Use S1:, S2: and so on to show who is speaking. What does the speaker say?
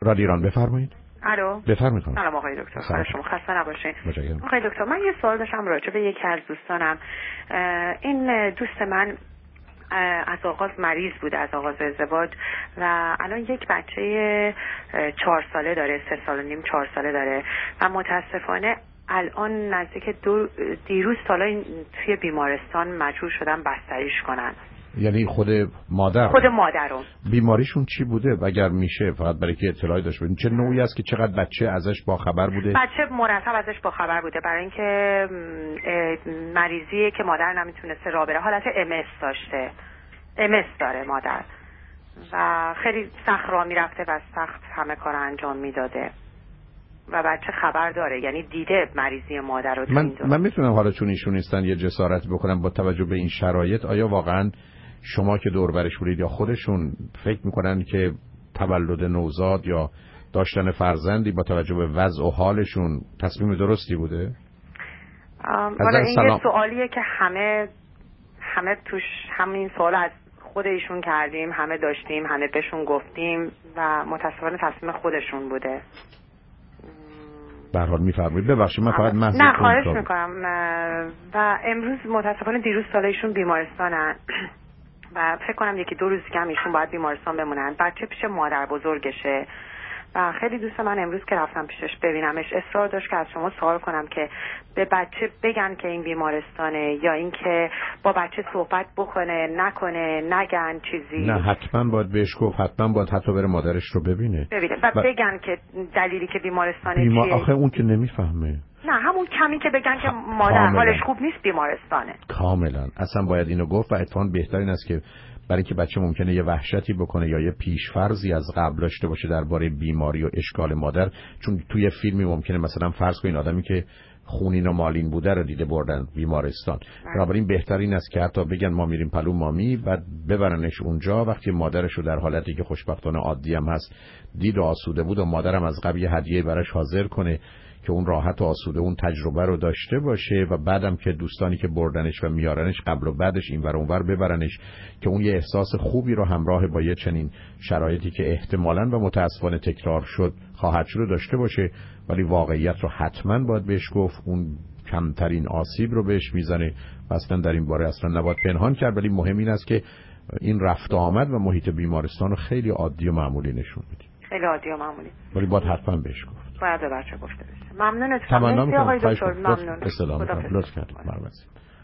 S1: رادیو ایران بفرمایید.
S2: الو
S1: بفرمایید.
S2: سلام آقای دکتر. خدا شما خسته نباشین.
S1: متشکرم.
S2: آقای دکتر من یه سوال داشتم راجع به یکی از دوستانم. این دوست من از آغاز مریض بوده، از آغاز ازدواج، و الان یک بچه 4 ساله داره، 3 سال و نیم 4 ساله داره و متاسفانه الان نزدیک دیروز سالا توی بیمارستان مجبور شدن بستریش کنن.
S1: یعنی خود مادر
S2: رو
S1: بیماریشون چی بوده؟ اگر میشه فقط برای که اطلاعی داشته باشین چه نوعی است که چقدر بچه ازش با خبر بوده؟
S2: بچه مرتب ازش با خبر بوده، برای اینکه مریضیه که مادر نمیتونسته راه بره، حالت MS داشته، MS داره مادر و خیلی سخت راه میرفته و سخت همه کار انجام میداده و بچه خبر داره، یعنی دیده مریضی مادر رو.
S1: من میتونم حالا چون ایشون نیستن یه جسارت بکنم با توجه به این شرایط، آیا واقعا شما که دور برش بودید یا خودشون فکر میکنن که تولد نوزاد یا داشتن فرزندی با توجه به وضع و حالشون تصمیم درستی بوده؟
S2: والا این یه سوالیه که همه توش همین سوال از خود ایشون کردیم، همه داشتیم، همه بهشون گفتیم و متاسفانه تصمیم خودشون بوده.
S1: به هر حال میفرمایید. ببخشید من فقط محض
S2: نه خواهش میکنم. و امروز متاسفانه دیروز ساله ایشون بیمارستانن و فکر کنم 1-2 روز که هم ایشون باید بیمارستان بمونن. بچه پیش مادر بزرگشه و خیلی دوست من امروز که رفتم پیشش ببینمش اصرار داشت که از شما سوال کنم که به بچه بگن که این بیمارستانه یا اینکه با بچه صحبت بکنه نکنه، نگن چیزی.
S1: نه حتما باید بهش گفت، حتما باید حتی بره مادرش رو ببینه
S2: و بگن که دلیلی که بیمارستانه چیه.
S1: آخه اون که نمیفهمه.
S2: نه همون کمی که بگن که مادر حالش خوب نیست بیمارستانه.
S1: کاملا اصلا باید اینو گفت و اتفاقا بهتر این است که برای که بچه ممکنه یه وحشتی بکنه یا یه پیشفرضی از قبل داشته باشه درباره بیماری و اشکال مادر، چون توی فیلمی ممکنه مثلا فرض کنین آدمی که خونین و مالین بوده رو دیده بردن بیمارستان، بنابراین بهتر این است که حتی بگن ما میریم پلو مامی، بعد ببرنش اونجا وقتی مادرش رو در حالتی که خوشبختانه عادی هم هست دید و آسوده بود و مادرم از قبل یه هدیه براش حاضر کنه که اون راحت و آسوده اون تجربه رو داشته باشه و بعدم که دوستانی که بردنش و میارنش قبل و بعدش این ور اون ور ببرنش که اون یه احساس خوبی رو همراه با یه چنین شرایطی که احتمالاً و متاسفانه تکرار شد خواهد شد داشته باشه. ولی واقعیت رو حتما باید بهش گفت، اون کمترین آسیب رو بهش میزنه و اصلا در این باره اصلا نباید پنهان کرد. ولی مهم این است که این رفت و آمد و محیط بیمارستان رو خیلی عادی و معمولی نشون بدید.
S2: خیلی عادی و معمولی.
S1: ولی باید حتما بهش گفت.
S2: باید به بچه گفته بشه. ممنونتم.
S1: تمنا می‌کنم.
S2: آقای دکتر. ممنون.
S1: لطف کردید.